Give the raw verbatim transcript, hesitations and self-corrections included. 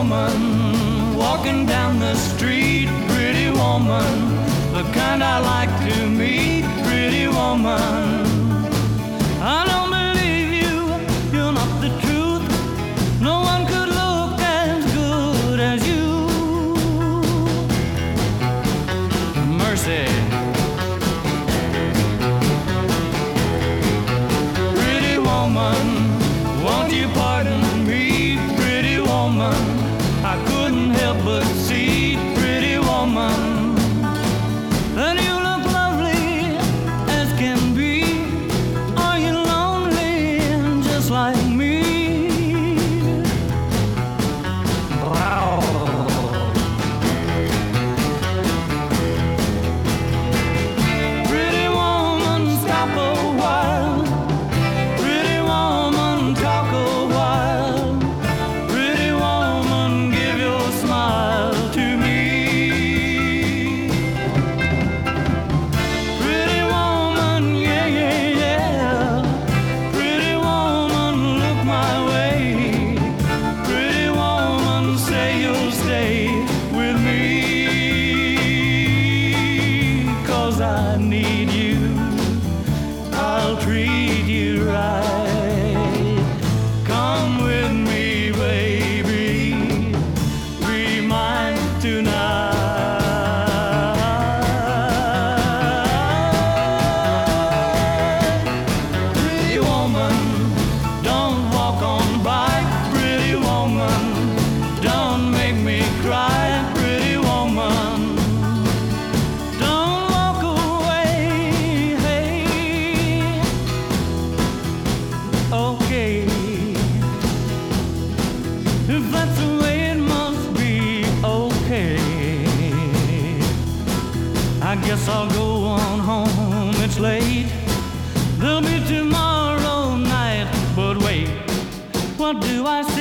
woman walking down the street, pretty woman, the kind I like to meet, pretty woman. I don't believe you, you're not the truth. No one could look as good as you. Mercy. Pretty woman, won't you pardon me, pretty woman? I couldn't help but see, pretty woman, that you look lovely as can be. Are you lonely just like me? Wow. Pretty woman, stop a while. Pretty woman, talk a while. Pretty woman, give your smile to me. Pretty woman, yeah, yeah, yeah. Pretty woman, look my way. Pretty woman, say you'll stay with me. 'Cause I need you, I'll treat you right. Come with me, baby, be mine tonight. Pretty woman, don't walk on by. Pretty woman, don't make me cry. Pretty woman, don't walk away. Hey, okay, if that's the way it must be, okay. I guess I'll go on home, it's late. There'll be tomorrow night, but wait, what do I